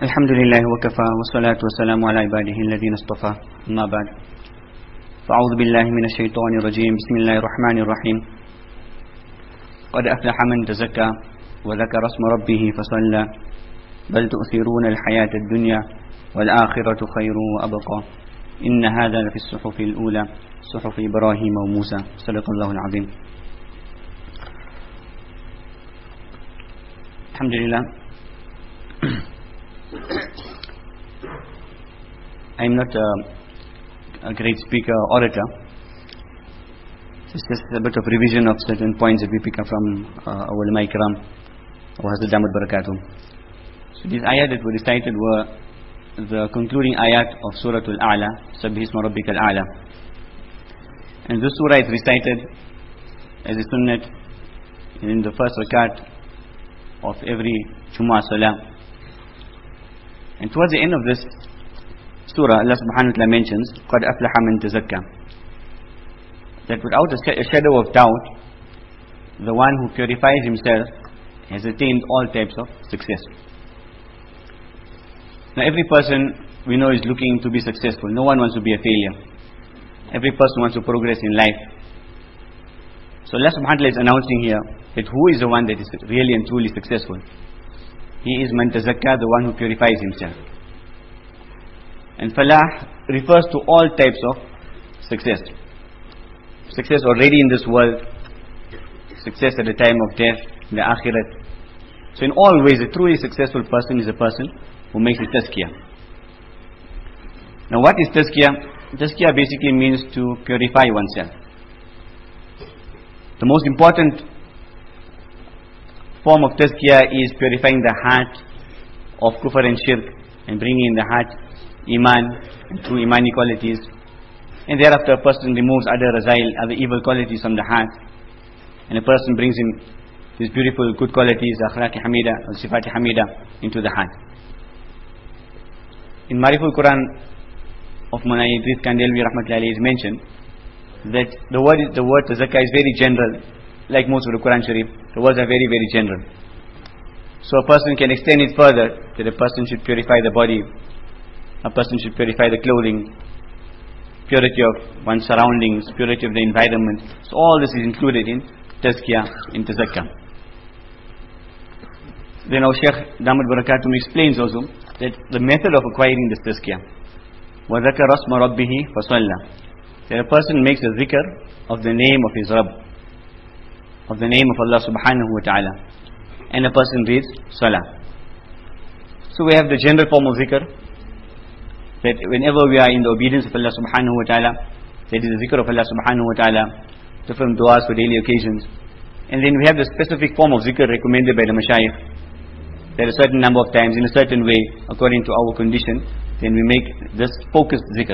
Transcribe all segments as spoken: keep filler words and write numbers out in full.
الحمد لله وكفى والصلاة والسلام على عباده الذين اصطفى أما بعد فأعوذ بالله من الشيطان الرجيم بسم الله الرحمن الرحيم قد أفلح من تزكى وذكر اسم ربه فصلى بل تؤثرون الحياة الدنيا والآخرة خير وأبقى إن هذا لفي الصحف الأولى صحف إبراهيم وموسى صدق الله العظيم. الحمد لله. I am not a, a great speaker or orator. It's just a bit of revision of certain points that we pick up from uh, our ulama ikram, wa Hazrat Damat Barakatuh. So these ayat that were recited were the concluding ayat of Surah Al-A'la, Sabbih Isma Rabbika Al-A'la. And this surah is recited as a sunnat in the first rakat of every Jummah Salah. And towards the end of this surah, Allah subhanahu wa ta'ala mentions قَدْ أَفْلَحَ مَنْ تَزَكَّى, that without a shadow of doubt, the one who purifies himself has attained all types of success. Now every person we know is looking to be successful. No one wants to be a failure. Every person wants to progress in life. So Allah subhanahu wa ta'ala is announcing here that who is the one that is really and truly successful. He is man tazakka, the one who purifies himself. And falah refers to all types of success. Success already in this world, success at the time of death, in the akhirat. So in all ways, a truly successful person is a person who makes a tazkiyah. Now what is tazkiyah? Tazkiyah basically means to purify oneself. The most important form of tazkiyah is purifying the heart of kufr and shirk and bringing in the heart iman and true imani qualities. And thereafter a person removes other razail, other evil qualities from the heart, and a person brings in these beautiful good qualities, akhlaq hamida or sifat hamida, into the heart. In Mariful Quran of Mullah Idris Kandhelwi rahmatullahi alayhi is mentioned that the word the word tazakka is very general. Like most of the Quran Sharif, the words are very very general. So a person can extend it further, that a person should purify the body, a person should purify the clothing, purity of one's surroundings, purity of the environment. So all this is included in tazkiyah, in tazakka. Then our Shaykh Damat Barakatuh explains also that the method of acquiring this tazkiyah, وَذَكَرَ اسْمَ رَبِّهِ فَصَلَّى, that a person makes a zikr of the name of his Rabb, of the name of Allah subhanahu wa ta'ala, and a person reads salah. So we have the general form of zikr, that whenever we are in the obedience of Allah subhanahu wa ta'ala, that is the zikr of Allah subhanahu wa ta'ala, different du'as for daily occasions. And then we have the specific form of zikr recommended by the mashayikh, that a certain number of times in a certain way according to our condition, then we make this focused zikr.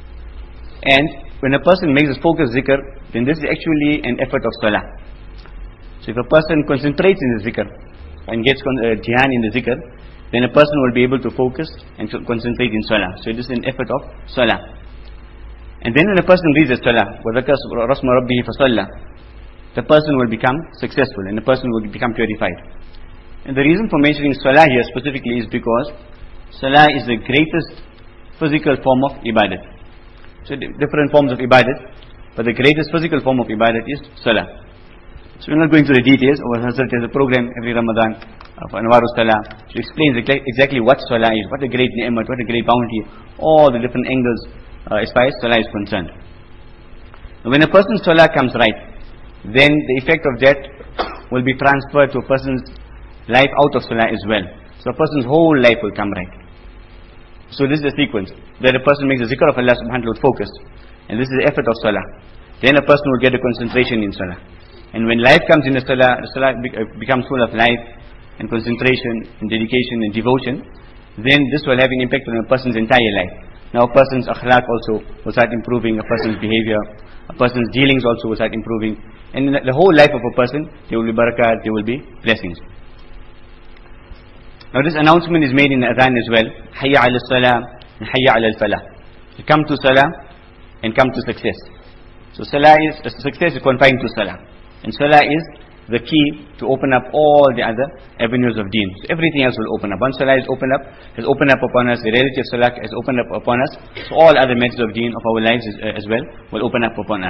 And when a person makes this focused zikr, then this is actually an effort of salah. So if a person concentrates in the zikr and gets uh, jihan in the zikr, then a person will be able to focus and to concentrate in salah. So it is an effort of salah. And then when a person reads the salah, وَذَكَرَ اسْمَ رَبِّهِ فَصَلَّى, the person will become successful and the person will become purified. And the reason for mentioning salah here specifically is because salah is the greatest physical form of ibadat. So different forms of ibadat, but the greatest physical form of ibadat is salah. So we're not going through the details. Our Hazrat has a program every Ramadan of Anwarus Salah, which explains exactly what Salah is, what a great ni'mat, what a great bounty, all the different angles uh, as far as Salah is concerned. Now, when a person's Salah comes right, then the effect of that will be transferred to a person's life out of Salah as well. So a person's whole life will come right. So this is the sequence, that a person makes the zikr of Allah subhanahu wa ta'ala with focus, and this is the effort of Salah. Then a person will get a concentration in Salah. And when life comes in the salah, the salah becomes full of life and concentration and dedication and devotion, then this will have an impact on a person's entire life. Now a person's akhlaq also will start improving, a person's behavior, a person's dealings also will start improving. And in the whole life of a person, there will be barakat, there will be blessings. Now this announcement is made in the adhan as well. Hayya ala salah and hayya ala al-falah. So come to salah and come to success. So salah is, success is confined to salah. And salah is the key to open up all the other avenues of deen. So everything else will open up. Once salah is opened up, has opened up upon us, the reality of salah has opened up upon us, so all other methods of deen of our lives is, uh, as well will open up upon us.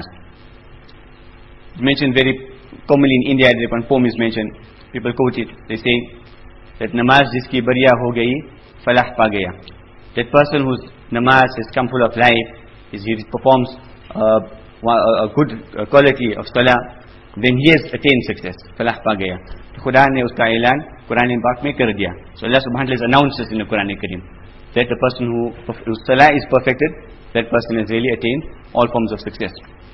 It's mentioned very commonly in India, the one poem is mentioned, people quote it, they say that namaz jiski bariya ho gayi, falah pa gaya. That person whose namaz has come full of life, is he performs uh, a good uh, quality of salah, then he has attained success. Falah pa gaya. Khuda ne uska ऐलान Quran Pak में कर दिया. So Allah subhanahu wa ta'ala announces in the Quran Kareem that the person who whose salah is perfected, that person has really attained all forms of success.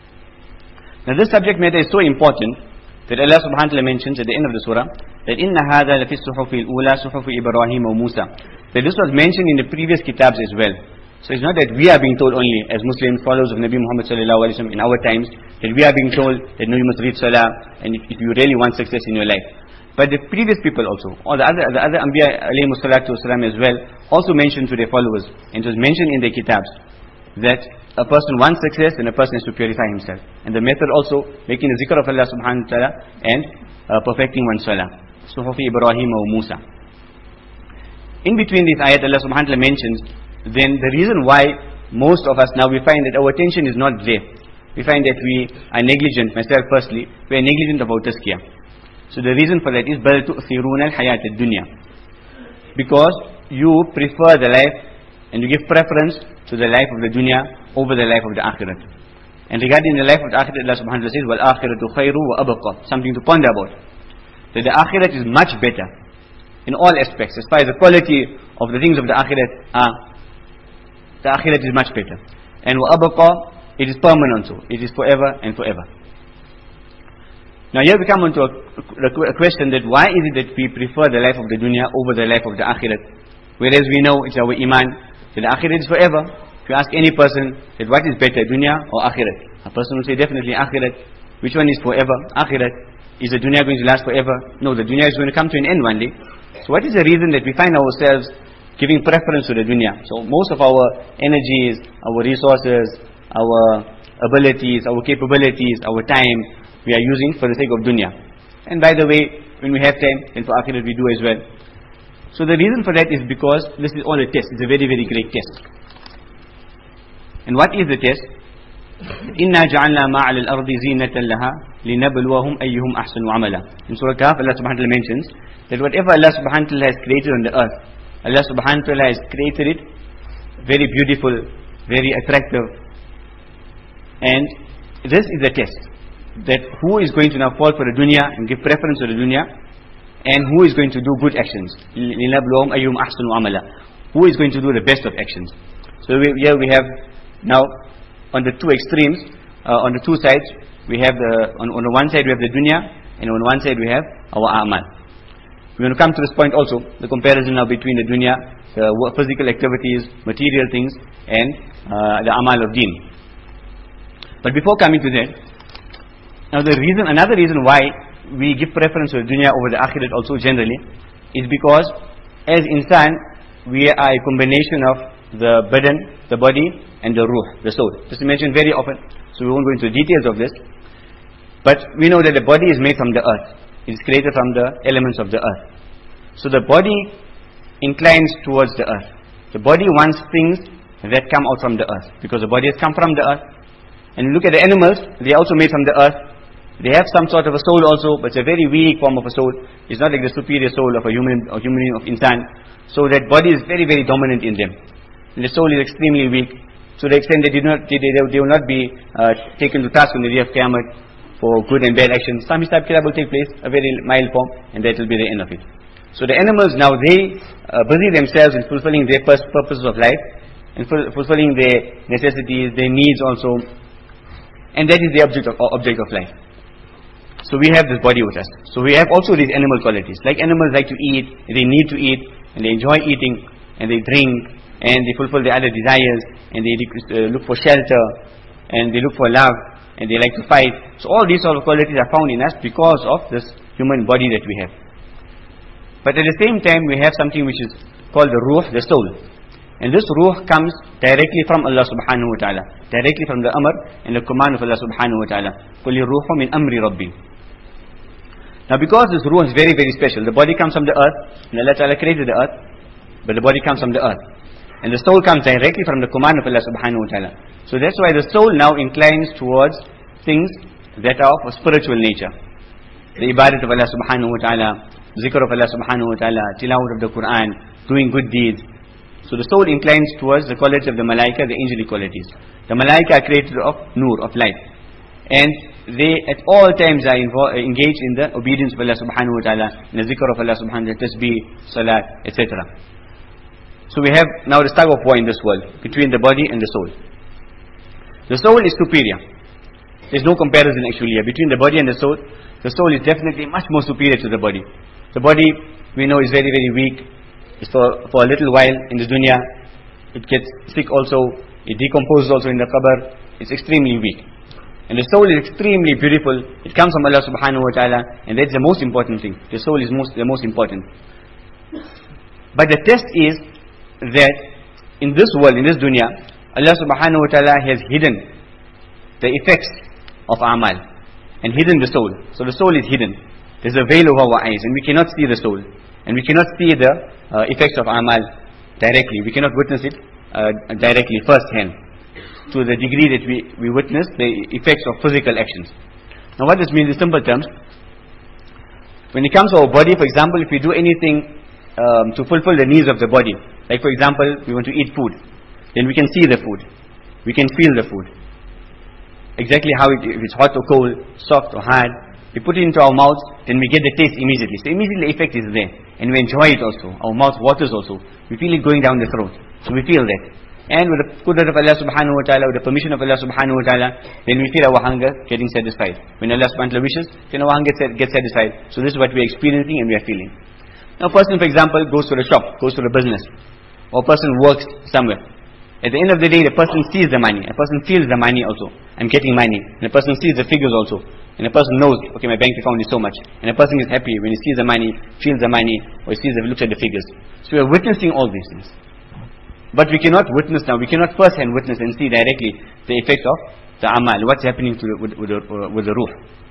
Now this subject matter is so important that Allah subhanahu wa ta'ala mentions at the end of the surah that inna hadha la fi suhufi al-ula suhufi Ibrahim wa Musa. That this was mentioned in the previous kitabs as well. So it's not that we are being told only as Muslim followers of Nabi Muhammad sallallahu alaihi wasallam in our times that we are being told that no, you must read salah and if, if you really want success in your life. But the previous people also, or the other the other Anbiya alayhi salatu wasalam as well, also mentioned to their followers, and it was mentioned in their kitabs that a person wants success and a person has to purify himself. And the method also making the zikr of Allah subhanahu wa ta'ala and uh, perfecting one's salah. Suhufi Ibrahim wa Musa. In between these ayat Allah subhanahu wa ta'ala mentions then the reason why most of us now we find that our attention is not there. We find that we are negligent, myself firstly, we are negligent about tazkiyah. So the reason for that is بَلْ تُؤْثِرُونَ الْحَيَاةَ الدُّنْيَا, because you prefer the life and you give preference to the life of the dunya over the life of the akhirat. And regarding the life of the akhirat, Allah subhanahu wa ta'ala says وَالْآخِرَةُ خَيْرُ وَأَبْقَى, something to ponder about. That the akhirat is much better in all aspects. As far as the quality of the things of the akhirat are, the akhirat is much better. And وَأَبْقَى, it is permanent also. It is forever and forever. Now here we come on to a, a question that why is it that we prefer the life of the dunya over the life of the akhirat? Whereas we know it's our iman that the akhirat is forever. If you ask any person that what is better, dunya or akhirat, a person will say definitely akhirat. Which one is forever? Akhirat. Is the dunya going to last forever? No, the dunya is going to come to an end one day. So what is the reason that we find ourselves giving preference to the dunya? So most of our energies, our resources, our abilities, our capabilities, our time, we are using for the sake of dunya. And by the way, when we have time, then for akhirat we do as well. So the reason for that is because this is all a test. It's a very, very great test. And what is the test? إِنَّا جَعَلْنَا مَا عَلَى الْأَرْضِ زِينَةً لَهَا لِنَبْلُوَهُمْ أَيُّهُمْ أَحْسَنُ عَمَلًا. In Surah Kahf, Allah subhanahu wa ta'ala mentions that whatever Allah subhanahu wa ta'ala has created on the earth, Allah subhanahu wa ta'ala has created it very beautiful, very attractive. And this is the test. That who is going to now fall for the dunya and give preference to the dunya, and who is going to do good actions. لِنَبْلُوهُمْ أَيُّهُمْ أَحْسَنُ عَمَلًا. Who is going to do the best of actions. So we, here we have now on the two extremes, uh, on the two sides, we have the, on, on the one side we have the dunya, and on one side we have our a'mal. We're going to come to this point also, the comparison now between the dunya, the physical activities, material things, and uh, the amal of deen. But before coming to that, now the reason, another reason why we give preference to the dunya over the akhirat also generally, is because as insan, we are a combination of the badan, the body, and the ruh, the soul. This is mentioned very often, so we won't go into details of this. But we know that the body is made from the earth. It is created from the elements of the earth. So the body inclines towards the earth. The body wants things that come out from the earth, because the body has come from the earth. And you look at the animals, they are also made from the earth. They have some sort of a soul also, but it's a very weak form of a soul. It's not like the superior soul of a human or human being of insan. So that body is very, very dominant in them. And the soul is extremely weak, to the extent that they, do not, they, they, they will not be uh, taken to task on the day of Qiyamah for good and bad actions. Some hisab kitab will take place, a very mild form, and that will be the end of it. So the animals now, they uh, busy themselves in fulfilling their purposes of life, and ful fulfilling their necessities, their needs also, and that is the object of, object of life. So we have this body with us. So we have also these animal qualities. Like animals like to eat, they need to eat, and they enjoy eating, and they drink, and they fulfill their other desires, and they uh, look for shelter, and they look for love, and they like to fight. So all these sort of qualities are found in us because of this human body that we have. But at the same time, we have something which is called the ruh, the soul. And this ruh comes directly from Allah subhanahu wa ta'ala, directly from the amr and the command of Allah subhanahu wa ta'ala. قُلِ الرُّوحُ مِنْ أَمْرِ رَبِّي. Now because this ruh is very, very special, the body comes from the earth, and Allah Ta'ala created the earth, but the body comes from the earth. And the soul comes directly from the command of Allah subhanahu wa ta'ala. So that's why the soul now inclines towards things that are of a spiritual nature. The ibadat of Allah subhanahu wa ta'ala, zikr of Allah subhanahu wa ta'ala, tilawat of the Quran, doing good deeds. So the soul inclines towards the quality of the malaika, the angelic qualities. The malaika are created of nur, of light. And they at all times are engaged in the obedience of Allah subhanahu wa ta'ala, in the zikr of Allah subhanahu wa ta'ala, tasbih, salat, et cetera. So we have now the tug of war in this world, between the body and the soul. The soul is superior. There's no comparison actually here. Between the body and the soul, the soul is definitely much more superior to the body. The body, we know, is very, very weak. It's for, for a little while in the dunya. It gets sick also. It decomposes also in the qabr. It's extremely weak. And the soul is extremely beautiful. It comes from Allah subhanahu wa ta'ala. And that's the most important thing. The soul is most, the most important. But the test is that in this world, in this dunya, Allah subhanahu wa ta'ala has hidden the effects of amal and hidden the soul. So the soul is hidden. There's a veil over our eyes and we cannot see the soul. And we cannot see the uh, effects of amal directly. We cannot witness it uh, directly, first hand, to the degree that we, we witness the effects of physical actions. Now what this means in simple terms, when it comes to our body, for example, if we do anything um, to fulfill the needs of the body, like for example, we want to eat food, then we can see the food, we can feel the food, exactly how it, if it's hot or cold, soft or hard. We put it into our mouth, then we get the taste immediately. So immediately the effect is there, and we enjoy it also. Our mouth waters also. We feel it going down the throat, so we feel that. And with the qudrat of Allah subhanahu wa ta'ala, with the permission of Allah subhanahu wa ta'ala, then we feel our hunger getting satisfied. When Allah subhanahu wa ta'ala wishes, then our hunger gets satisfied. So this is what we are experiencing and we are feeling. Now a person, for example, goes to the shop, goes to the business, or a person works somewhere. At the end of the day, the person sees the money, a person feels the money also. I'm getting money. And a person sees the figures also. And a person knows, okay, my bank account is so much. And a person is happy when he sees the money, feels the money, or he sees the, looks at the figures. So we are witnessing all these things. But we cannot witness now, we cannot first hand witness and see directly the effect of the amal, what's happening to the, with, with, the, with the ruh.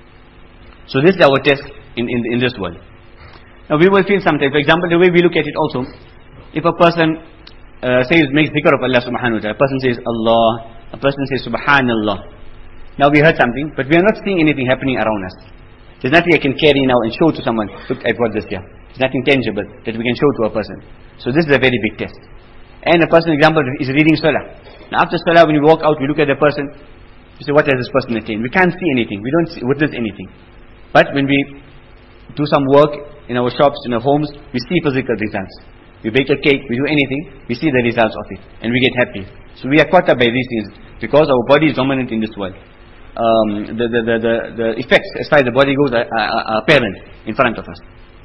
So this is our test in, in, in this world. Now we will feel sometimes, for example, the way we look at it also, if a person uh, says, makes dhikr of Allah subhanahu wa ta'ala, a person says Allah, a person says Subhanallah. Now we heard something, but we are not seeing anything happening around us. There's nothing I can carry now and show to someone, look, I've got this here. There's nothing tangible that we can show to a person. So this is a very big test. And a person, for example, is reading Salah. Now after Salah, when we walk out, we look at the person, we say, what has this person attained? We can't see anything, we don't see, witness anything. But when we do some work in our shops, in our homes, we see physical results. We bake a cake, we do anything, we see the results of it, and we get happy. So we are caught up by these things, because our body is dominant in this world. Um, the, the, the, the, the effects, as far as the body goes, are, are, are apparent in front of us.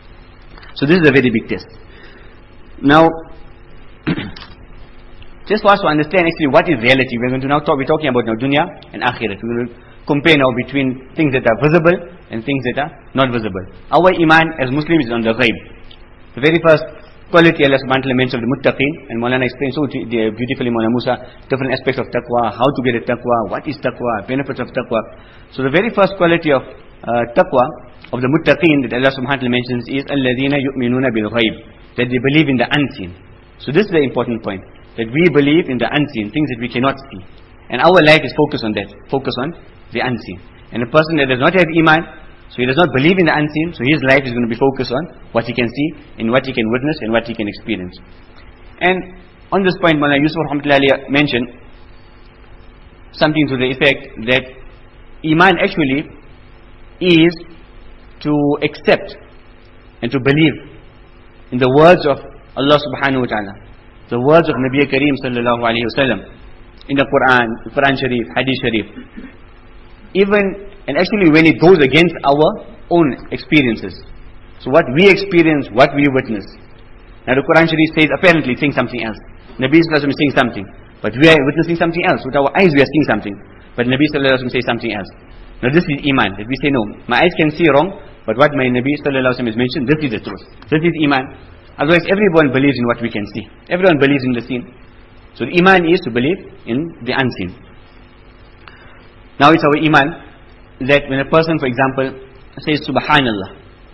So this is a very big test. Now, just for us to understand actually what is reality, we're going to now talk, we're talking about now dunya and akhirat. We're going to compare now between things that are visible and things that are not visible. Our iman as Muslims is on the ghaib. The very first quality Allah subhanahu wa ta'ala mentions of the muttaqeen, and Maulana explains so beautifully, Maulana Musa, different aspects of taqwa, how to get a taqwa, what is taqwa, benefits of taqwa. So the very first quality of uh, taqwa, of the muttaqeen that Allah subhanahu wa ta'ala mentions is alladhina yu'minuna bil ghaib, that they believe in the unseen. So this is the important point, that we believe in the unseen, things that we cannot see. And our life is focused on that, focus on the unseen. And a person that does not have iman, so he does not believe in the unseen, so his life is going to be focused on what he can see, and what he can witness, and what he can experience. And on this point, Maulana Yusuf rahmatullahi mentioned something to the effect that iman actually is to accept and to believe in the words of Allah subhanahu wa ta'ala, the words of Nabi Kareem sallallahu alayhi wa sallam, in the Quran, the Quran Sharif, Hadith Sharif. Even, and actually when it goes against our own experiences. So what we experience, what we witness. Now the Quran Sharif says, apparently saying something else. Nabi sallallahu alayhi wa sallam is saying something, but we are witnessing something else. With our eyes we are seeing something, but Nabi sallallahu alayhi wa sallam says something else. Now this is iman, that we say no, my eyes can see wrong, but what my Nabi sallallahu alayhi wa sallam has mentioned, this is the truth. This is iman. Otherwise everyone believes in what we can see. Everyone believes in the seen. So the iman is to believe in the unseen. Now it's our iman that when a person, for example, says Subhanallah,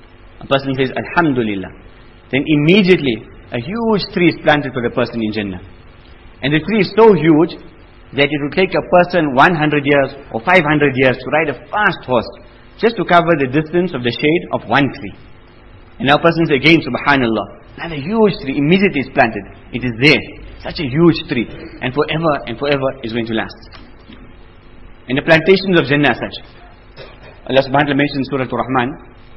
a person says Alhamdulillah, then immediately a huge tree is planted for the person in Jannah. And the tree is so huge that it will take a person one hundred years or five hundred years to ride a fast horse just to cover the distance of the shade of one tree. And now a person says again, Subhanallah, another huge tree immediately is planted. It is there, such a huge tree, and forever and forever is going to last. And the plantations of Jannah are such. Allah subhanahu wa ta'ala mentions in Surah Ar-Rahman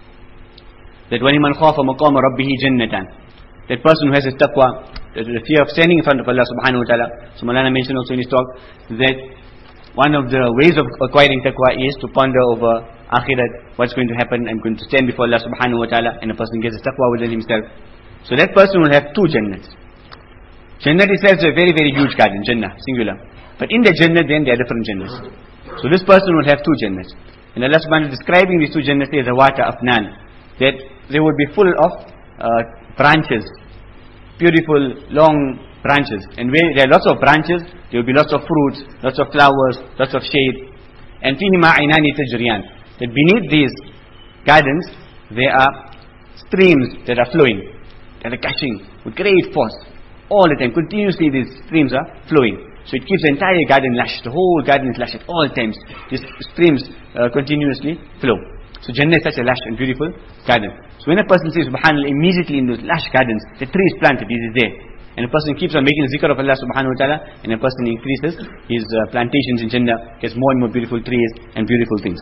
that وَلِمَنْ خَافَ مَقَامَ رَبِّهِ جَنَّةً, that person who has his taqwa, the fear of standing in front of Allah subhanahu wa ta'ala. So Maulana mentioned also in his talk that one of the ways of acquiring taqwa is to ponder over akhirat, what's going to happen. I'm going to stand before Allah subhanahu wa ta'ala, and a person gets his taqwa within himself. So that person will have two Jannats. Jannat itself is a very very huge garden, Jannah, singular. But in the Jannat then there are different Jannats. So this person will have two Jannats. And Allah subhanahu wa ta'ala describing these two Jannats as Zawata Afnan, that they would be full of uh, branches, beautiful long branches. And where there are lots of branches, there will be lots of fruits, lots of flowers, lots of shade. And فِيهِمَا عَيْنَانِ تَجْرِيَانِ, that beneath these gardens there are streams that are flowing, that are gushing with great force. All the time, continuously these streams are flowing. So it keeps the entire garden lush. The whole garden is lush at all times. These streams uh, continuously flow. So Jannah is such a lush and beautiful garden. So when a person says Subhanallah, immediately in those lush gardens, the tree is planted, it is there. And a person keeps on making zikr of Allah subhanahu wa ta'ala, and a person increases his uh, plantations in Jannah, gets more and more beautiful trees and beautiful things.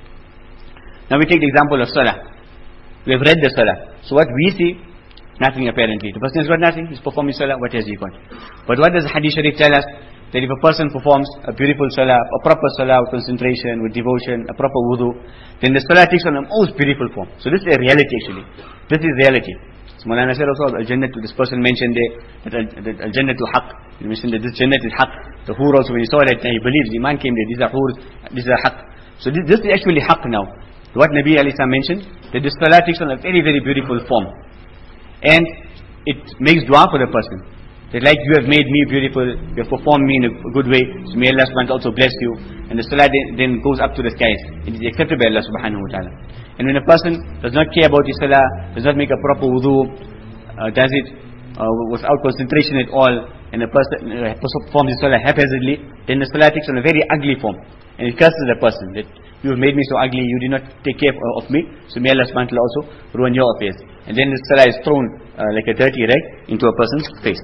Now we take the example of Salah. We have read the Salah. So what we see, nothing apparently. The person has got nothing, he's performing Salah, what has he got? But what does Hadith Sharif tell us? That if a person performs a beautiful Salah, a proper Salah with concentration, with devotion, a proper wudu, then the Salah takes on the most beautiful form. So this is a reality actually. This is reality. So Maulana said also, Al-Jannah, this person mentioned there, that Al-Jannah to Haqq. He mentioned that this Jannah is Haqq. The Hur also, when he saw that, he believes, the Iman came there, these are Hur, these are Haqq. So this, this is actually Haqq now. What Nabi alayhi salam mentioned, that this Salah takes on a very very beautiful form. And it makes dua for the person. That like you have made me beautiful, you have performed me in a good way, so may Allah subhanahu wa ta'ala also bless you. And the salah then, then goes up to the skies. It is accepted by Allah subhanahu wa ta'ala. And when a person does not care about his salah, does not make a proper wudu, uh, does it uh, without concentration at all, and a person uh, performs his salah haphazardly, then the salah takes on a very ugly form. And it curses the person that you have made me so ugly, you did not take care of me, so may Allah subhanahu wa ta'ala also ruin your affairs. And then the salah is thrown uh, like a dirty rag into a person's face.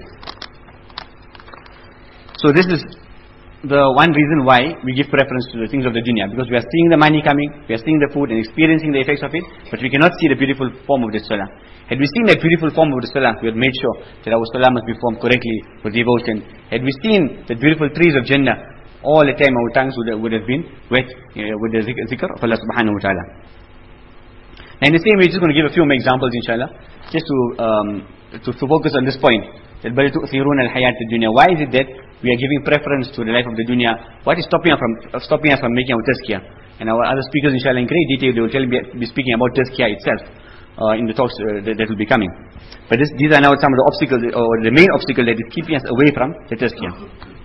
So this is the one reason why we give preference to the things of the dunya, because we are seeing the money coming, we are seeing the food and experiencing the effects of it, but we cannot see the beautiful form of the salah. Had we seen that beautiful form of the salah, we had made sure that our salah must be formed correctly with devotion. Had we seen the beautiful trees of Jannah, all the time our tongues would have, would have been wet uh, with the zikr of Allah subhanahu wa ta'ala. And in the same way, just going to give a few more examples inshallah, just to um, to, to focus on this point. That بَلْ تُؤْثِرُونَ الْحَيَاةَ الدُّنْيَا. Why is it that we are giving preference to the life of the dunya? What is stopping us from uh, stopping us from making our tazkiyah? And our other speakers inshallah in great detail, they will tell be, be speaking about tazkiyah itself uh, in the talks uh, that, that will be coming. But this, these are now some of the obstacles, or the main obstacle that is keeping us away from the tazkiyah.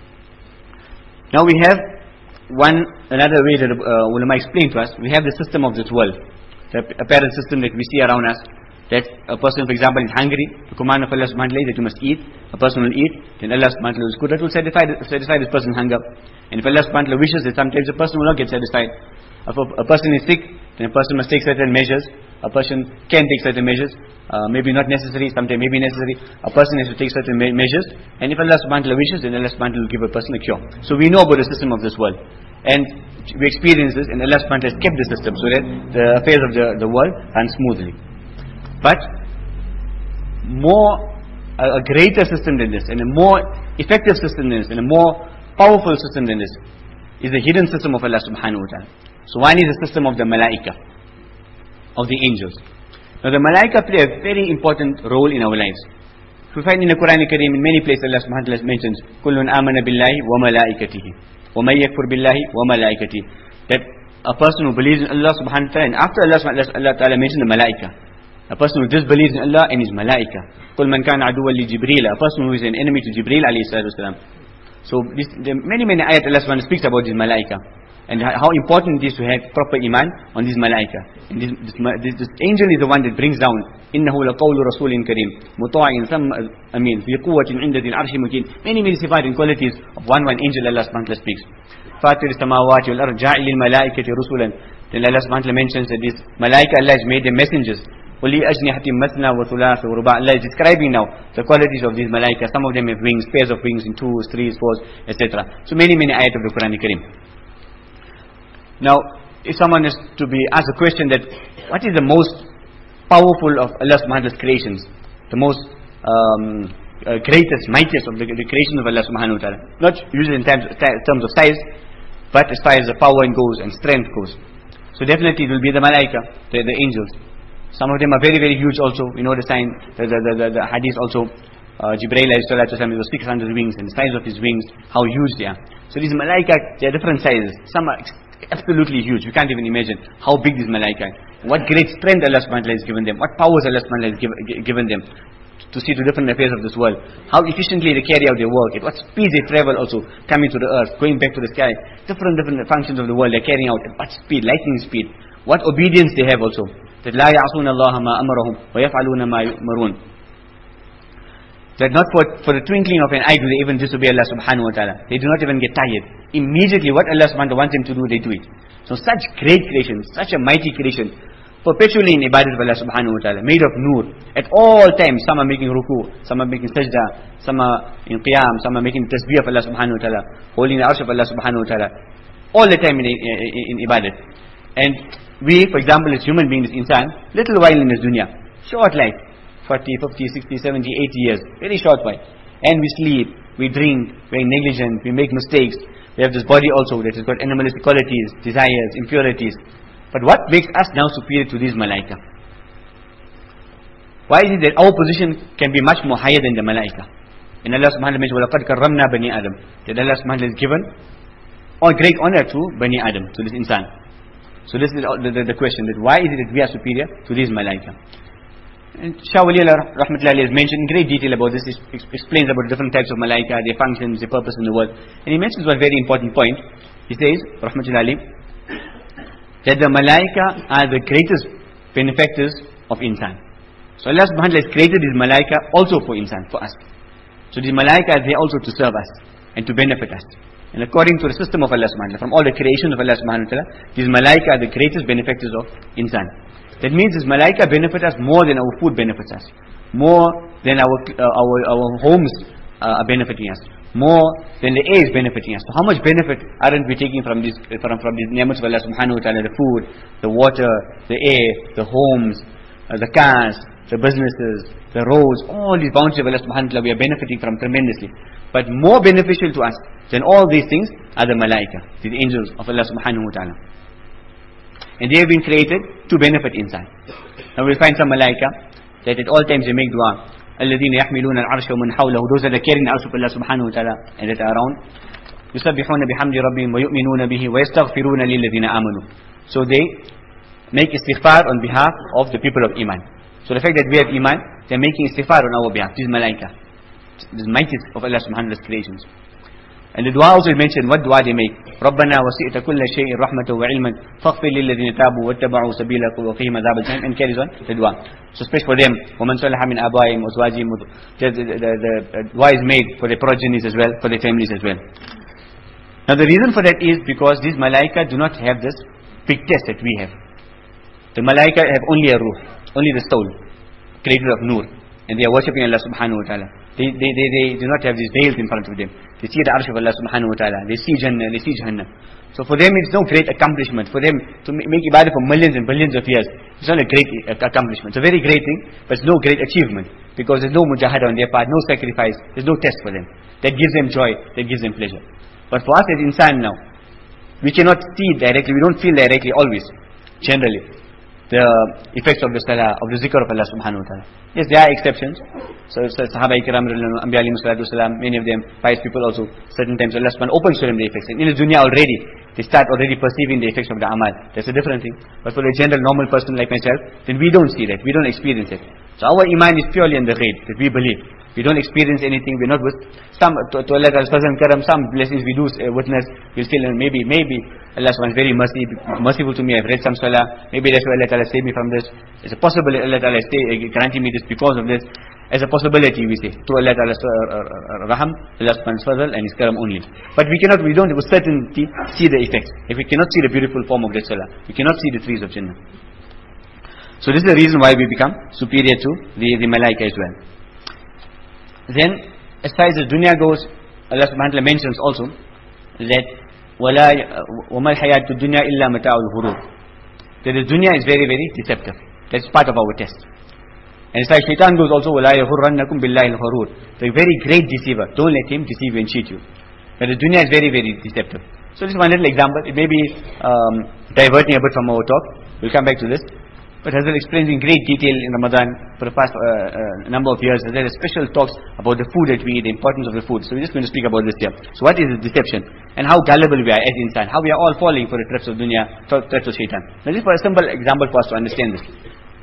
Now we have one another way that uh, ulama explained to us. We have the system of this world, the apparent system that we see around us. That a person, for example, is hungry, the command of Allah subhanahu wa ta'ala is that you must eat. A person will eat, then Allah subhanahu wa ta'ala is good, that will satisfy, satisfy this person's hunger. And if Allah subhanahu wa ta'ala wishes that sometimes a person will not get satisfied. If a, a person is sick, then a person must take certain measures. A person can take certain measures, uh, maybe not necessary, sometimes maybe necessary. A person has to take certain me measures, and if Allah subhanahu wa ta'ala wishes, then Allah subhanahu wa ta'ala will give a person a cure. So we know about the system of this world, and we experience this, and Allah subhanahu wa ta'ala has kept the system so that the affairs of the, the world run smoothly. But more, a, a greater system than this, and a more effective system than this, and a more powerful system than this, is the hidden system of Allah subhanahu wa ta'ala. So one is the system of the malaika, of the angels. Now the malaika play a very important role in our lives. We find in the Quran Kareem, in many places Allah subhanahu wa ta'ala mentions, Kullun amana billahi wa malaikatihi, wa may yakfur billahi wa malaikatihi. That a person who believes in Allah subhanahu wa ta'ala, and after Allah subhanahu wa ta'ala mentioned the malaika, a person who disbelieves in Allah and his malaika. Qul man kana aduwwan li Jibreel, a person who is an enemy to Jibreel alayhi salatu wasalam. So this, there are many many ayat Allah subhanahu wa ta'ala speaks about his malaika. and how important it is to have proper iman on these malaika. And this, this, this, this angel is the one that brings down إِنَّهُ لَقَوْلُ رَسُولٍ كَرِيمٍ مُطَاعٍ ثَمَّ أَمِينٍ فِي قُوَّةٍ عِنْدَ ذِي الْعَرْشِ مُكِينٍ. Many, many sifat and qualities of one, one angel Allah subhanahu wa ta'ala speaks. فَاتِرِ السَّمَاوَاتِ وَالْأَرْضِ جَاعِلِ الْمَلَائِكَةِ رُسُلًا. Then Allah subhanahu wa ta'ala mentions that these malaika, Allah has made them messengers. وَلِي أَجْنِحَةٍ مَثْنَى وَثُلَاثَ وَرُبَاعَ. Allah is describing now the qualities of these malaika. Some of them have wings, pairs of wings in twos, threes, fours, et cetera. So many, many ayat of the Quran Kareem. Now, if someone is to be asked a question that, what is the most powerful of Allah subhanahu wa ta'ala's creations? The most um, uh, greatest, mightiest of the, the creations of Allah subhanahu wa ta'ala. Not usually in terms, terms of size, but as far as the power goes and strength goes. So definitely it will be the malaika, the, the angels. Some of them are very, very huge also. We know the sign, the, the, the, the, the hadith also. Uh, Jibreel alayhi salatu wasalam, was six hundred wings, and the size of his wings, how huge they are. So these malaika, they are different sizes. Some are absolutely huge. We can't even imagine how big these malaika are. What great strength Allah subhanahu wa ta'ala has given them. What powers Allah subhanahu wa ta'ala has give, given them to see to different affairs of this world. How efficiently they carry out their work. At what speed they travel also, coming to the earth, going back to the sky. Different, different functions of the world they're carrying out. At what speed, lightning speed. What obedience they have also. That لا يعصون الله ما أمرهم ويفعلون ما يؤمرون. That not for, for the twinkling of an eye do they even disobey Allah subhanahu wa ta'ala. They do not even get tired. Immediately what Allah subhanahu wa ta'ala wants them to do, they do it. So such great creation, such a mighty creation, perpetually in ibadat of Allah subhanahu wa ta'ala, made of nur. At all times, some are making ruku, some are making sajda, some are in qiyam, some are making tasbih of Allah subhanahu wa ta'ala, holding the arsh of Allah subhanahu wa ta'ala. All the time in, in, in ibadat. And we, for example, as human beings, insan, little while in this dunya, short life, forty, fifty, sixty, seventy, eighty years, very short while. And we sleep, we drink, we're negligent, we make mistakes. We have this body also that has got animalistic qualities, desires, impurities. But what makes us now superior to these malaika? Why is it that our position can be much more higher than the malaika? And Allah subhanahu wa ta'ala mentions, وَلَقَدْ كَرَّمْنَا بَنِي آدَمَ. That Allah subhanahu wa ta'ala has given all great honor to Bani Adam, to this insan. So this is the, the, the question, that why is it that we are superior to these malaika? And Shah Wali Allah rahmatullahi has mentioned in great detail about this. He explains about different types of malaika, their functions, their purpose in the world. And he mentions one very important point. He says, rahmatullahi, that the malaika are the greatest benefactors of insan. So Allah subhanahu wa ta'ala has created these malaika also for insan, for us. So these malaika are there also to serve us and to benefit us. And according to the system of Allah subhanahu wa ta'ala, from all the creations of Allah subhanahu wa ta'ala, these malaika are the greatest benefactors of insan. That means these malaika benefit us more than our food benefits us. More than our uh, our, our homes uh, are benefiting us. More than the air is benefiting us. So how much benefit aren't we taking from these from, from these ni'mats of Allah subhanahu wa ta'ala, the food, the water, the air, the homes, uh, the cars, the businesses, the roads, all these bounties of Allah subhanahu wa ta'ala we are benefiting from tremendously. But more beneficial to us than all these things are the malaika, the angels of Allah subhanahu wa ta'ala. And they have been created to benefit insan. Now we'll find some malaika that at all times they make dua. الَّذِينَ يَحْمِلُونَ الْعَرْشَ وَمَنْ حَوْلَهُ. Those that are carrying the arsh of Allah subhanahu wa ta'ala and that are around. يُسَبِّحُونَ بِحَمْدِ رَبِّهِمْ وَيُؤْمِنُونَ بِهِ وَيَسْتَغْفِرُونَ لِلَّذِينَ آمَنُوا. So they make istighfar on behalf of the people of iman. So the fact that we have iman, they are making istighfar on our behalf. These malaika, these mightiest of Allah subhanahu wa ta'ala's creations. And the dua also mentioned what dua they make. رَبَّنَا وَسِئْتَ كُلَّ شَيْءٍ رَحْمَةً وَعِلْمًا فَاغْفِرْ لِلَّذِينَ تَابُوا وَاتَّبَعُوا سَبِيلَكَ وَقِهِمْ عَذَابَ الْجَحِيمِ, and carries on the dua. So especially for them, وَمَنْ صَلَحَ مِنْ آبَائِهِمْ وَأَزْوَاجِهِمْ, the, the, the, the dua is made for their progenies as well, for their families as well. Now the reason for that is because these malaika do not have this big test that we have. The malaika have only a ruh, only the soul, created of nur, and they are worshipping Allah subhanahu wa ta'ala. They, they, they, they do not have these veils in front of them. They see the arsh of Allah subhanahu wa ta'ala. They see Jannah, they see Jahannam. So for them it's no great accomplishment. For them to make ibadah for millions and billions of years, it's not a great accomplishment. It's a very great thing, but it's no great achievement. Because there's no mujahada on their part, no sacrifice, there's no test for them. That gives them joy, that gives them pleasure. But for us as insan now, we cannot see directly, we don't feel directly always, generally, the effects of the salah, of the zikr of Allah subhanahu wa ta'ala. Yes, there are exceptions. So, so Sahaba Ikram, Anbiya alayhi salatu wasalam, many of them, pious people also, certain times Allah subhanahu wa ta'ala opens to them the effects. And in the dunya already, they start already perceiving the effects of the amal. That's a different thing. But for a general normal person like myself, then we don't see that, we don't experience it. So our iman is purely in the ghaib, that we believe. We don't experience anything, we're not with some, to, to Allah Ta'ala's Fazl Karam, some blessings we do uh, witness, we'll feel uh, maybe, maybe Allah subhanahu wa ta'ala is very mercy, merciful to me, I've read some salah, maybe that's why Allah Ta'ala saved me from this. It's a possibility Allah Ta'ala is uh, granting me this because of this. As a possibility we say, to Allah Ta'ala's uh, uh, raham, Allah subhanahu wa ta'ala and His karam only. But we cannot, we don't with certainty see the effects. If we cannot see the beautiful form of that salah, we cannot see the trees of Jannah. So this is the reason why we become superior to the, the malaika as well. Then, as far as the dunya goes, Allah subhanahu wa ta'ala mentions also that وَلَا وَمَا الْحَيَاةُ الدُّنْيَا إِلَّا مَتَاعُ الْغُرُورِ, that the dunya is very, very deceptive. That's part of our test. And as far as shaitan goes also, وَلَا يَغُرَّنَّكُمْ بِاللَّهِ الْغَرُورِ, the very great deceiver. Don't let him deceive you and cheat you. But the dunya is very, very deceptive. So this is one little example. It may be um, diverting a bit from our talk. We'll come back to this. But Hazrat explains in great detail in Ramadan for the past uh, uh, number of years. There are special talks about the food that we eat, the importance of the food. So we're just going to speak about this here. So what is the deception? And how gullible we are as insan. How we are all falling for the traps of dunya, traps of shaitan. Now this is for a simple example for us to understand this.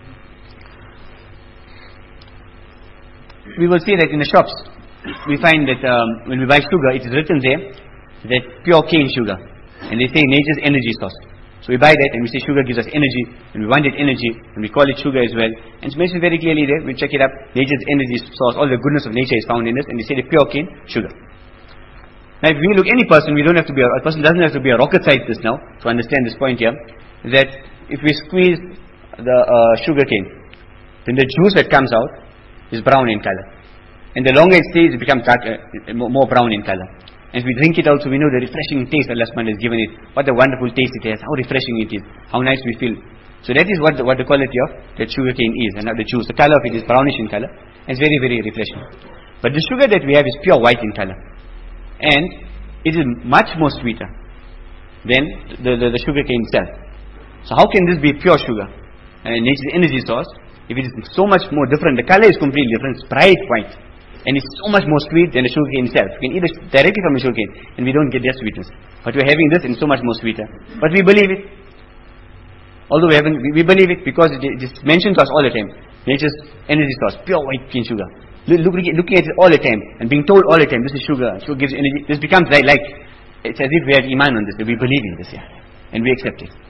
We will see that in the shops, we find that um, when we buy sugar, it is written there that pure cane sugar. And they say nature's energy source. So we buy that and we say sugar gives us energy, and we want that energy, and we call it sugar as well. And it's mentioned very clearly there, we check it up, nature's energy source, all the goodness of nature is found in this, and they say the pure cane sugar. Now if we look any person, we don't have to be, a, a person doesn't have to be a rocket scientist now to understand this point here, that if we squeeze the uh, sugar cane, then the juice that comes out is brown in color. And the longer it stays, it becomes dark, uh, more brown in color. As we drink it also, we know the refreshing taste Allah subhanahu wa ta'ala has given it. What a wonderful taste it has, how refreshing it is, how nice we feel. So that is what the, what the quality of that sugar cane is, and the juice. The color of it is brownish in color, and it's very, very refreshing. But the sugar that we have is pure white in color. And it is much more sweeter than the, the, the sugar cane itself. So how can this be pure sugar? And nature's energy source, if it is so much more different, the color is completely different, it's bright white. And it's so much more sweet than the sugar cane itself. You can eat it directly from the sugar cane, and we don't get that sweetness. But we're having this, and it's so much more sweeter. But we believe it. Although we haven't, we, we believe it because it is mentioned to us all the time. Nature's energy source, pure white cane sugar. Look, looking at it all the time, and being told all the time, this is sugar, sugar gives energy. This becomes like, like it's as if we have iman on this, that we believe in this, yeah, and we accept it.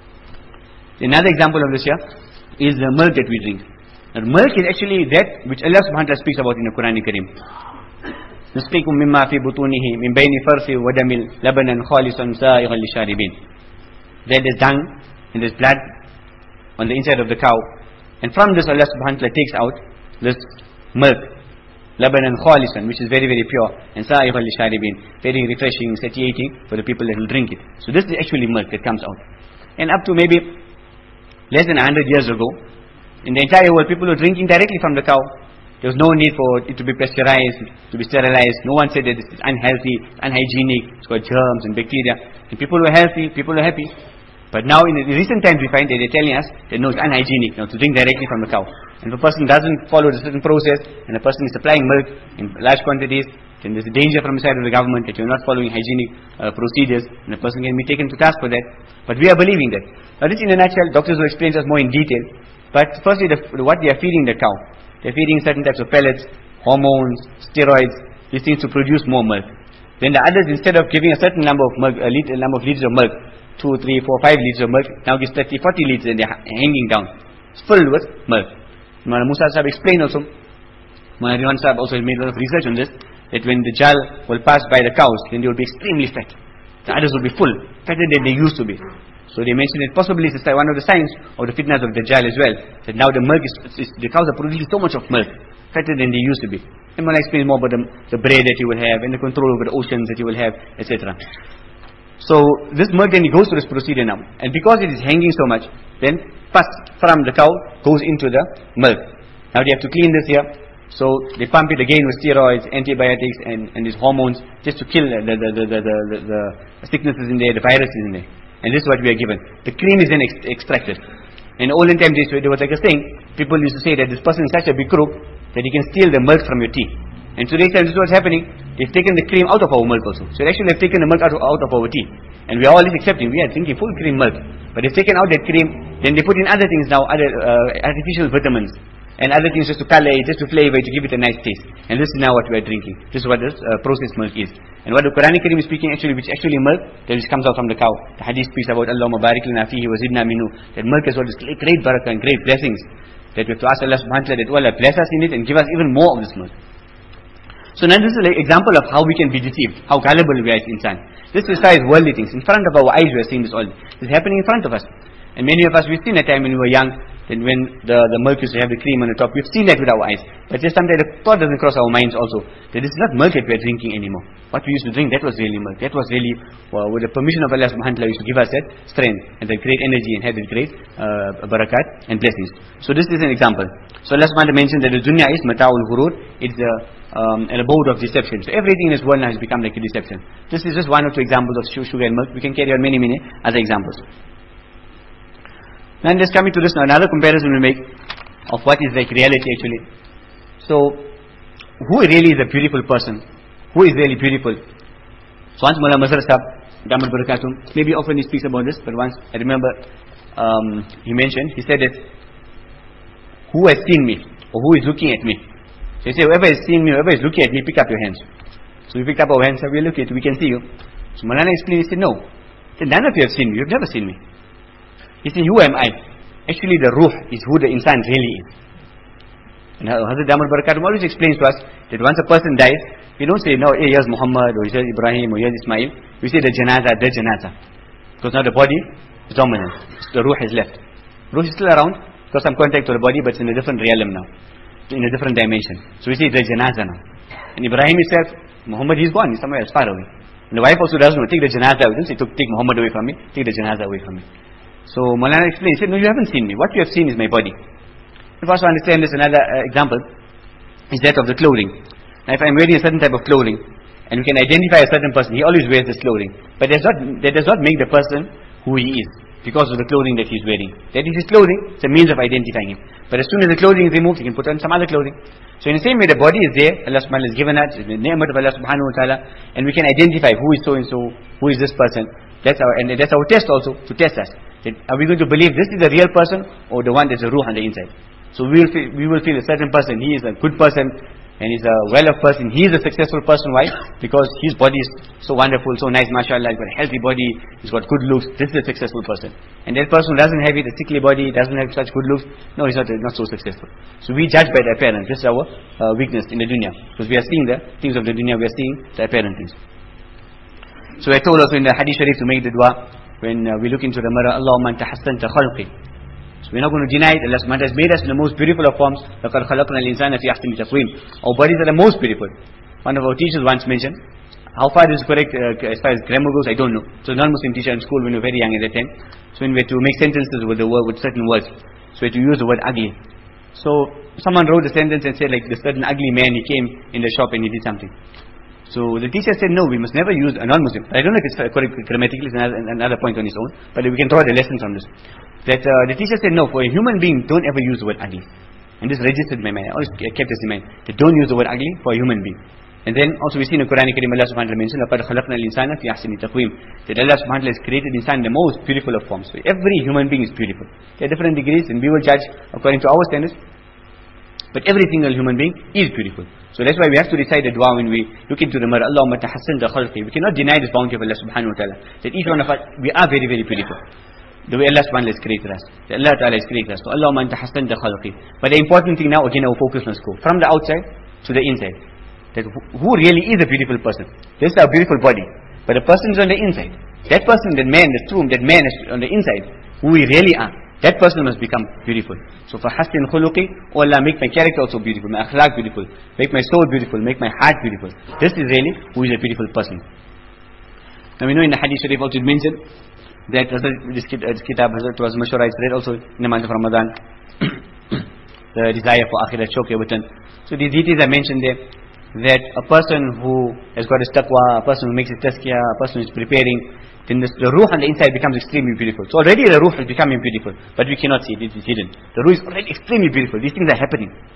Another example of this, yeah, is the milk that we drink. Now, milk is actually that which Allah subhanahu wa ta'ala speaks about in the Quran Kareem. نسقيكم مما في بطونه من بين فرث ودم لبنا خالصا سائغا للشاربين. There is dung and there's blood on the inside of the cow, and from this Allah subhanahu wa ta'ala takes out this milk, labanan khalisan, which is very, very pure, and sa'ighal lisharibin, very refreshing, satiating for the people that will drink it. So this is actually milk that comes out. And up to maybe less than a hundred years ago, in the entire world, people were drinking directly from the cow. There was no need for it to be pasteurized, to be sterilized. No one said that it's unhealthy, unhygienic, it's got germs and bacteria. And people were healthy, people were happy. But now in the recent times we find that they're telling us that no, it's unhygienic now to drink directly from the cow. And if a person doesn't follow a certain process, and a person is supplying milk in large quantities, then there's a danger from the side of the government that you're not following hygienic uh, procedures, and a person can be taken to task for that. But we are believing that. Now this in a nutshell, doctors will explain to us more in detail. But firstly, the, what they are feeding the cow. They're feeding certain types of pellets, hormones, steroids, these things to produce more milk. Then the others, instead of giving a certain number of milk, a, liter, a number of liters of milk, two, three, four, five liters of milk, now gives thirty, forty liters and they're hanging down. It's filled with milk. Mawlana Musa Sahib explained also, Mawlana Ridwan Sahib also made a lot of research on this, that when the jal will pass by the cows, then they will be extremely fat. The others will be full, fatter than they used to be. So they mentioned that possibly it's one of the signs of the fitness of the Dajjal as well, that now the milk is, is, the cows are producing so much of milk, fatter than they used to be. And when I explain more about the, the bread that you will have, and the control over the oceans that you will have, et cetera. So this milk then goes through this procedure now. And because it is hanging so much, then pus from the cow goes into the milk. Now they have to clean this here. So they pump it again with steroids, antibiotics, and, and these hormones, just to kill the, the, the, the, the, the sicknesses in there, the viruses in there. And this is what we are given. The cream is then ex extracted. In olden times, there was like a saying, people used to say that this person is such a big crook that he can steal the milk from your tea. And today's time, this is what's happening. They've taken the cream out of our milk also. So actually they've taken the milk out of, out of our tea. And we are always accepting, we are drinking full cream milk. But they've taken out that cream, then they put in other things now, other uh, artificial vitamins. and other things just to color it, just to flavor it, to give it a nice taste. And this is now what we are drinking. This is what this uh, processed milk is. And what the Quran Kareem is speaking actually, which actually milk, that which comes out from the cow. The hadith speaks about Allahumma barik lana fihi wa zidna minhu. That milk is what is great, great barakah and great blessings. That we have to ask Allah subhanahu wa ta'ala that Allah bless us in it and give us even more of this milk. So now this is an example of how we can be deceived, how gullible we are as insan. This is as worldly things. In front of our eyes we are seeing this all. This is happening in front of us. And many of us, we've seen a time when we were young, then when the, the milk used to have the cream on the top, we've seen that with our eyes. But just sometimes the thought doesn't cross our minds also, that this is not milk that we are drinking anymore. What we used to drink, that was really milk. That was really, well, with the permission of Allah subhanahu wa ta'ala, used to give us that strength and that great energy and had that great uh, barakat and blessings. So this is an example. So Allah subhanahu wa ta'ala mentioned that the dunya is mata'ul ghurur. It's a, um, an abode of deception. So everything in this world now has become like a deception. This is just one or two examples of sugar and milk. We can carry on many, many other examples. Now just coming to this now, another comparison we make of what is like reality actually. So, who really is a beautiful person? Who is really beautiful? So once Mullah Mazhar Sahib, Damat Barakatum, maybe often he speaks about this, but once I remember um, he mentioned, he said that, who has seen me? Or who is looking at me? So he said, whoever has seen me, whoever is looking at me, pick up your hands. So we picked up our hands, so we look at it, we can see you. So Mullah explained, he said, no. He said, none of you have seen me, you have never seen me. He said, who am I? Actually the ruh is who the insan really is. And Hazrat Damat Barakatum always explains to us that once a person dies, we don't say, no, hey, here's Muhammad, or here's Ibrahim, or here's Ismail. We say the janaza, the janaza. Because now the body is dominant. The ruh is left. Ruh is still around, got some contact to the body, but it's in a different realm now. In a different dimension. So we say the janaza now. And Ibrahim himself, Muhammad, he's gone, he's somewhere else, far away. And the wife also doesn't know, take the janaza away. Don't say, take Muhammad away from me, take the janaza away from me. So Maulana explained, he said, no, you haven't seen me. What you have seen is my body. If I also understand this, another uh, example is that of the clothing. Now if I'm wearing a certain type of clothing, and we can identify a certain person, he always wears this clothing. But that does not, that does not make the person who he is, because of the clothing that he's wearing. That is his clothing, it's a means of identifying him. But as soon as the clothing is removed, he can put on some other clothing. So in the same way, the body is there, Allah subhanahu wa ta'ala has given us, the ni'mat of Allah subhanahu wa ta'ala, and we can identify who is so and so, who is this person. That's our, and that's our test also, to test us. That are we going to believe this is the real person, or the one that's a ruh on the inside? So we will feel, we will feel a certain person, he is a good person, and he's a well-off person, he is a successful person. Why? Because his body is so wonderful, so nice, mashallah, he's got a healthy body, he's got good looks, this is a successful person. And that person who doesn't have it, a sickly body, doesn't have such good looks, no, he's not, not so successful. So we judge by the appearance. This is our uh, weakness in the dunya. Because we are seeing the things of the dunya, we are seeing the apparent things. So I told also in the hadith sharif to make the dua, when uh, we look into the mirror, Allahumma anta hassanta khalqi. So we're not going to deny it. Allah subhanahu wa ta'ala has made us in the most beautiful of forms. لَقَدْ خَلَقْنَا الْإِنسَانَ فِي أَحْسَنِ تَقْوِيمٍ. Our bodies are the most beautiful. One of our teachers once mentioned, how far this is correct uh, as far as grammar goes, I don't know. So a non-Muslim teacher in school when we were very young at that time. So when we had to make sentences with the word, with certain words, so we had to use the word ugly. So someone wrote a sentence and said like, the certain ugly man, he came in the shop and he did something. So the teacher said, no, we must never use a non-Muslim. I don't know if it's correct grammatically, it's another, another point on its own, but we can draw the lessons from this. That uh, the teacher said, no, for a human being, don't ever use the word ugly. And this registered in my mind. I always kept this in mind. That don't use the word ugly for a human being. And then also we see in the Quran Kareem, Allah subhanahu wa ta'ala mentioned, لَقَدْ خَلَقْنَا الْإِنسَانَ فِي أَحْسَنِ تَقْوِيمٍ. That Allah subhanahu wa ta'ala has created insan in the most beautiful of forms. So every human being is beautiful. There are different degrees and we will judge according to our standards. But every single human being is beautiful. So that's why we have to recite the dua when we look into the mirror. Allahumma tahassanta khalqi. We cannot deny this bounty of Allah subhanahu wa ta'ala. That each one of us, we are very, very beautiful. The way Allah subhanahu wa ta'ala has created us. That Allah ta'ala has created us. So Allahumma tahassanta khalqi. But the important thing now, again our focus must go from the outside to the inside. That who really is a beautiful person. This is our beautiful body. But the person is on the inside. That person, that man, that room, that man is on the inside. Who we really are. That person must become beautiful. So for hastin khuluqi, oh Allah, make my character also beautiful, my akhlaq beautiful, make my soul beautiful, make my heart beautiful. This is really who is a beautiful person. Now we know in the hadith sharif also it mentioned that this kitab was mashura, it's read also in the month of Ramadan. The desire for akhirat shawq within. So these details are mentioned there. That a person who has got his taqwa, a person who makes his tazkiyah, a person who is preparing, then this, the ruh on the inside becomes extremely beautiful. So already the ruh is becoming beautiful, but we cannot see it, it is hidden. The ruh is already extremely beautiful, these things are happening.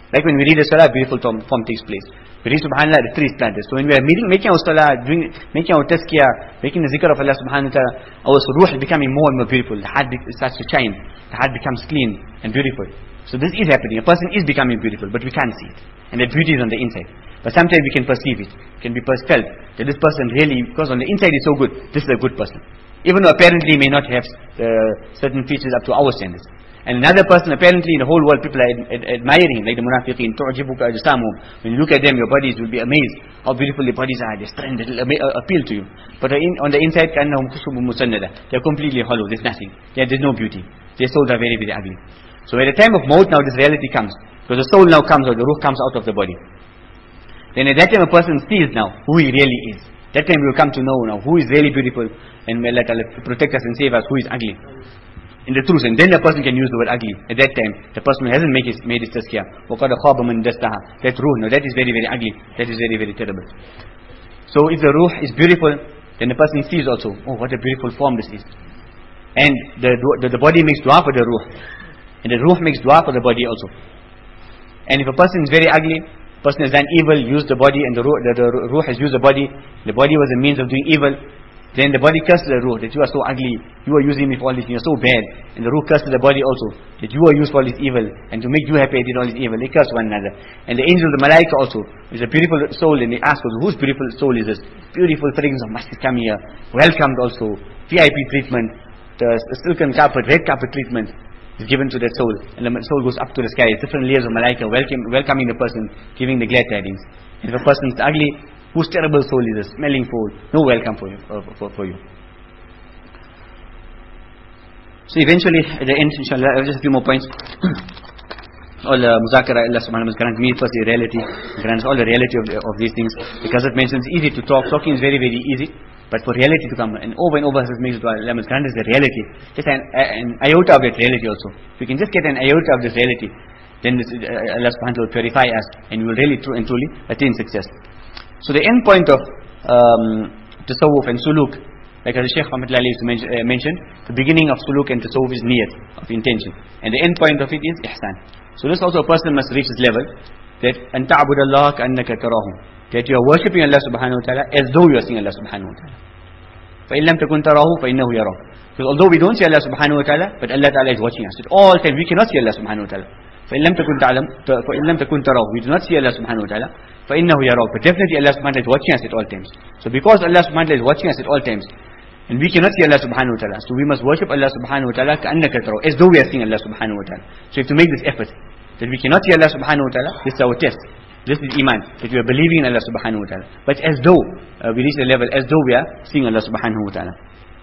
Like when we read the salah, beautiful form, form takes place. We read subhanallah, the tree is planted. So when we are meeting, making our salah, doing, making our tazkiyah, making the zikr of Allah subhanahu wa ta'ala, our ruh is becoming more and more beautiful. The heart starts to shine. The heart becomes clean and beautiful. So this is happening. A person is becoming beautiful, but we can't see it. And that beauty is on the inside. But sometimes we can perceive it. It can be felt that this person really, because on the inside is so good, this is a good person. Even though apparently may not have uh, certain features up to our standards. And another person, apparently in the whole world, people are ad ad admiring, like the munafiqeen. Tu'jibuka ajsamuhum. When you look at them, your bodies will be amazed how beautiful their bodies are. Their strength, it will appeal to you. But in, on the inside, كَأَنَّهُمْ خُشُبٌ مُسَنَّدَةٌ. They're completely hollow. There's nothing. Yeah, there's no beauty. Their souls are very, very ugly. So at the time of maut, now this reality comes. Because the soul now comes out, the ruh comes out of the body. Then at that time, a person sees now who he really is. That time we will come to know now who is really beautiful, and may Allah protect us and save us, who is ugly. In the truth, and then the person can use the word ugly. At that time, the person who hasn't made his, made his tazkiyah, وَقَدْ خَابَ مَنْ دَسْتَهَا. That ruh, no, that is very, very ugly. That is very, very terrible. So if the ruh is beautiful, then the person sees also, oh, what a beautiful form this is. And the, the, the body makes dua for the ruh. And the ruh makes dua for the body also. And if a person is very ugly, the person has done evil, used the body, and the ruh, the, the ruh has used the body, the body was a means of doing evil, then the body curses the ruh, that you are so ugly, you are using me for all this, you are so bad. And the ruh curses the body also, that you are used for all this evil, and to make you happy I did all this evil. They curse one another. And the angel, the malaika also, is a beautiful soul, and they ask also, whose beautiful soul is this? Beautiful fragrance of masjid come here, welcomed also, V I P treatment, the silken carpet, red carpet treatment is given to that soul, and the soul goes up to the sky. It's different layers of malaika welcome, welcoming the person, giving the glad tidings. And if a person is ugly, whose terrible soul is this? Smelling food, no welcome for you. For, for, for you. So eventually, at the end, inshallah, just a few more points. All the muzakara, Allah subhanahu wa ta'ala grant me first the reality, grants all the reality of, the, of these things. Because it mentions easy to talk, talking is very, very easy. But for reality to come, and over and over, it makes Allah grant us the reality. Just an, an iota of that reality also. If we can just get an iota of this reality, then this, uh, Allah subhanahu wa ta'ala will purify us, and we will really true and truly attain success. So the end point of um, tasawwuf and suluk, like as Shaykh Ahmad Ali mentioned, uh, mentioned, the beginning of suluk and tasawwuf is niyat, of intention. And the end point of it is ihsan. So this also a person must reach this level, that أَن تَعْبُدَ اللَّهَ كَأَنَّكَ تَرَاهُ, that you are worshipping Allah subhanahu wa ta'ala as though you are seeing Allah subhanahu wa ta'ala. فَإِن لَمْ تَكُنْ تَرَاهُ فَإِنَّهُ يَرَاهُ. Because although we don't see Allah subhanahu wa ta'ala, but Allah ta'ala is watching us. At all times we cannot see Allah subhanahu wa ta'ala. فَإِن لَمْ تَكُنْ تَعْلَمْ فَإِن لَمْ تَكُنْ تَرَاهُ, we do not see Allah subhanahu wa ta'ala. فَإِنَّهُ يَرَاهُ, but definitely Allah subhanahu wa ta'ala is watching us at all times. So because Allah subhanahu wa ta'ala is watching us at all times, and we cannot see Allah subhanahu wa ta'ala, so we must worship Allah subhanahu wa ta'ala كَأَنَّكَ تَرَاهُ, as though we are seeing Allah subhanahu wa ta'ala. So we have to make this effort, that we cannot see Allah subhanahu wa ta'ala. This is our test. This is iman, that we are believing in Allah subhanahu wa ta'ala. But as though uh, we reach the level, as though we are seeing Allah subhanahu wa ta'ala.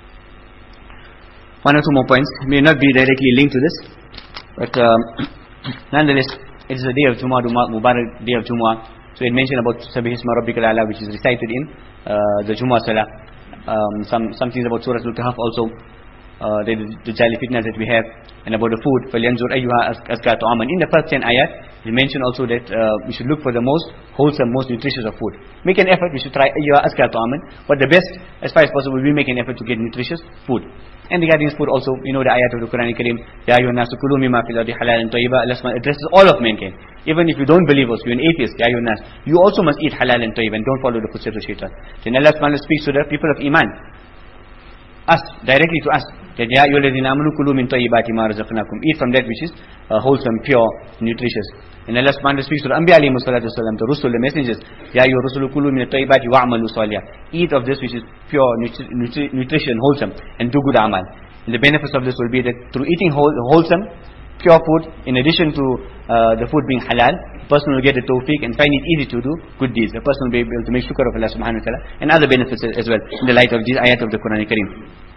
One or two more points, may not be directly linked to this, but um, nonetheless, it is the day of Jumu'ah, Mubarak day of Jumu'ah. So it mentioned about Sabih Isma Rabbika Al-A'la, which is recited in uh, the Jumu'ah Salah. Um, some, some things about Surah Al-Kahf also. Uh, the, the jali fitnas that we have, and about the food. فَلْيَنْزُرْ أَيُّهَا أَزْكَى طَعَامًا. In the first ten ayat, we mentioned also that uh, we should look for the most wholesome, most nutritious of food. Make an effort, we should try أَيُّهَا أَزْكَى طَعَامًا. But the best, as far as possible, we make an effort to get nutritious food. And regarding food also, you know the ayat of the Quran Kareem, يَا أَيُّهَا النَّاسُ كُلُوا مِمَّا فِي الْأَرْضِ حَلَالًا طَيِّبًا. Allah addresses all of mankind. Even if you don't believe us, you're an atheist, يَا أَيُّهَا النَّاسُ, you also must eat halal and tayyib, and don't follow the footsteps of shaitan. Then Allah speaks to the people of Iman, us, directly to us, that ya ayyuhalladhina amanu kulu min tayyibati ma razaqnakum, eat from that which is uh, wholesome, pure, nutritious. And Allah subhanahu wa ta'ala speaks to the Anbiya alayhi salatu wasalam, the Rusul, the messengers, ya ayyuhar rusulu kulu min tayyibati wa'amalu salihah, eat of this which is pure, nutri nutri nutrition, wholesome, and do good amal. And the benefits of this will be that through eating whole, wholesome, pure food, in addition to uh, the food being halal, the person will get the tawfiq and find it easy to do good deeds. The person will be able to make shukr of Allah subhanahu wa ta'ala, and other benefits as well, in the light of these ayat of the Quran Kareem.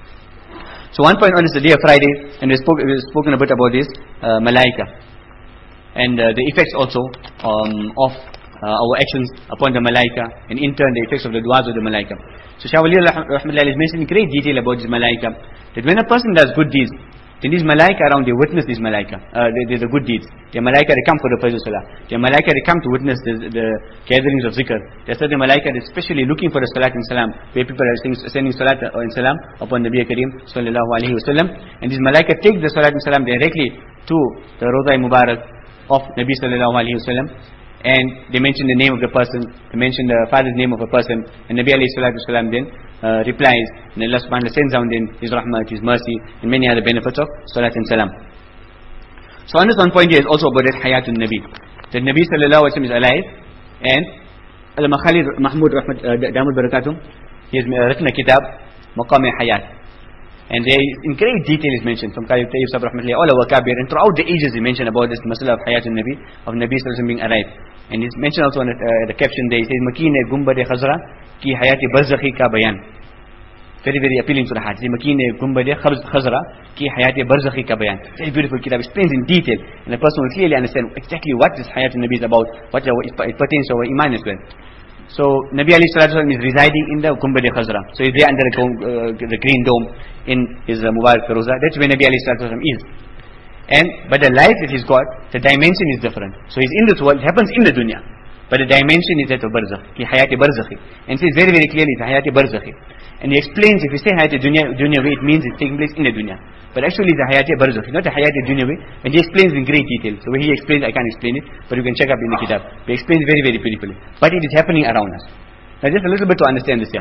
So one point on is the day of Friday, and we spoke we spoken a bit about this uh, malaika, and uh, the effects also um, of uh, our actions upon the malaika, and in turn the effects of the du'as of the malaika. So Shah Wali Rahmatullah is mentioning in great detail about this malaika, that when a person does good deeds, then these malaika around, they witness these malaika, uh, they, they, the good deeds. The malaika, they come for the Fajr Salah. The malaika, they come to witness the, the gatherings of zikr. There's certain malaika, they're especially looking for the salat and salam, where people are sending salat and salam upon Nabi Kareem sallallahu alayhi wa sallam. And these malaika take the salat and salam directly to the Rawda Mubarak, of Nabi sallallahu alayhi wa sallam, and they mention the name of the person, they mention the father's name of a person, and Nabi alayhi salatu wasalam then uh, replies, and Allah subhanahu wa ta'ala sends down then His rahmat, His mercy, and many other benefits of salat and salam. So on this one point here is also about that Hayatun Nabi, that Nabi sallallahu alayhi wa sallam is alive, and Allama Khalid Mahmood Rahmat uh, Damud Barakatum, he has written a kitab, Maqam Hayat, and there in great detail is mentioned from Khalid Tayyib Sahib Rahmatullah, all our Kabir, and throughout the ages he mentioned about this masala of Hayatun Nabi, of Nabi sallallahu alayhi wa sallam being alive. And he's mentioned also in the, uh, the caption there, he says, Makeen Gumbad Khazra ki Hayati Barzakhi ka bayan. Very, very appealing to the heart. Makeen Gumbad Khazra ki Hayati Barzakhi ka bayan. Very beautiful kitab, explains in detail, and the person will clearly understand exactly what this Hayatun Nabi is about, what it pertains to our iman as well. So Nabi alayhi salatu wasallam is residing in the Gumbad Khazra. So he's there under the, uh, the green dome in his uh, Mubarak Feroza. That's where Nabi alayhi salatu wasallam is. And but the life that he's got, the dimension is different. So he's in this world, it happens in the dunya, but the dimension is that of barzakh, ki hayati barzakhi. And says very very clearly, it's hayati barzakhi. And he explains, if you say hayati dunya, dunya way, it means it's taking place in the dunya. But actually it's a hayati barzakhi, not a hayati dunya way. And he explains in great detail. So when he explains, I can't explain it, but you can check up in the kitab. He explains very very beautifully. But it is happening around us. Now just a little bit to understand this here.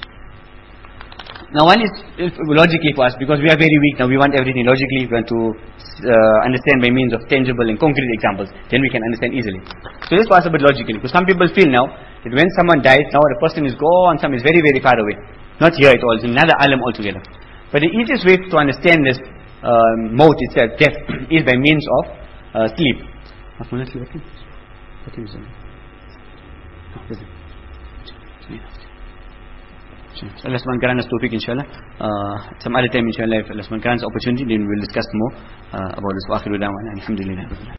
Now one is logically for us, because we are very weak now, we want everything logically, we want to uh, understand by means of tangible and concrete examples, then we can understand easily. So this was a bit logically, because some people feel now that when someone dies, now the person is gone, some is very very far away, not here at all, it's another alam altogether. But the easiest way to understand this um, maut itself, death, is by means of uh, sleep. Allah subhanahu wa ta'ala tawfiq inshallah. Uh, some other time inshallah, if Allah subhanahu wa ta'ala opportunity, then we'll discuss more uh, about this. Wa akhiru da'wana alhamdulillah.